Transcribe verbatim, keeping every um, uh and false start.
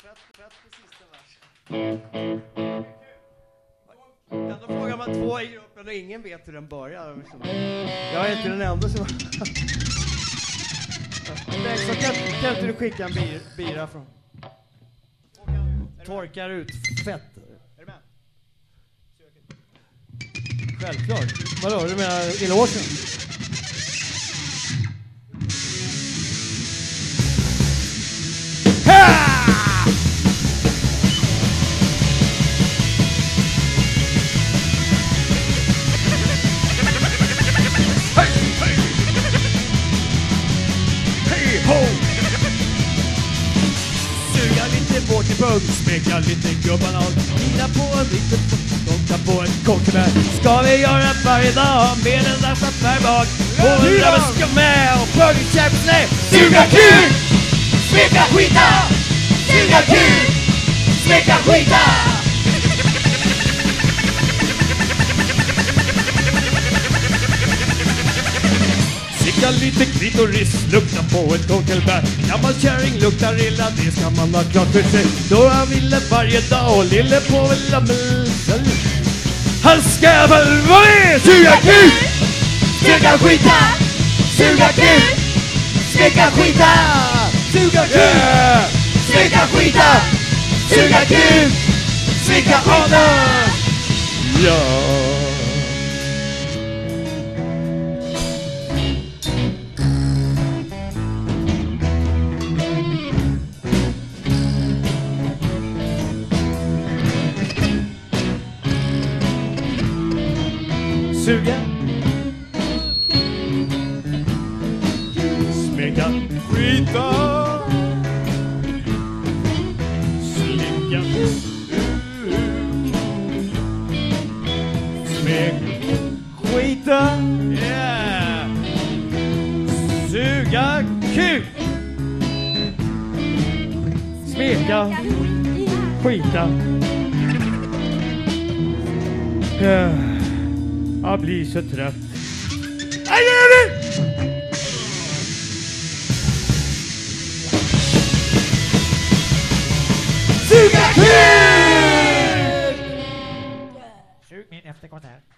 fett, fett på sista versen. Ändå frågar man två i gruppen och ingen vet hur den börjar. Jag är inte den enda som... Nej, så kan, kan inte du skicka en bir, bira från... Torkar ut fett. Är du med? Självklart. Vadå, du menar i låsen? Suga lite bort i pung, smeka lite gubbarna och glida på en liten donka på en konkurrent. Ska vi göra varje dag med en där affär bak? Och undra vad ska med och pungkämps ner. Suga kul! Smeka skita! Suga kul! Smeka skita! Slicka lite klitoris, lukta på ett konkelbär. Gammal kärring luktar illa, det ska man ha klart för sig. Då han ville varje dag och lille på lammelsen. Han ska väl vara med! Suga kul! Suga skita! Suga kul! Smeka skita! Suga kul! Smeka skita! Suga kul! Smeka skita! Ja. Suga, smeka, skita, slicka, smek, skita, yeah, suga, kuk, smeka, skita, yeah. Jag blir så trött. Aj, aj, aj! Suga kuk! Sug min efterkonsert.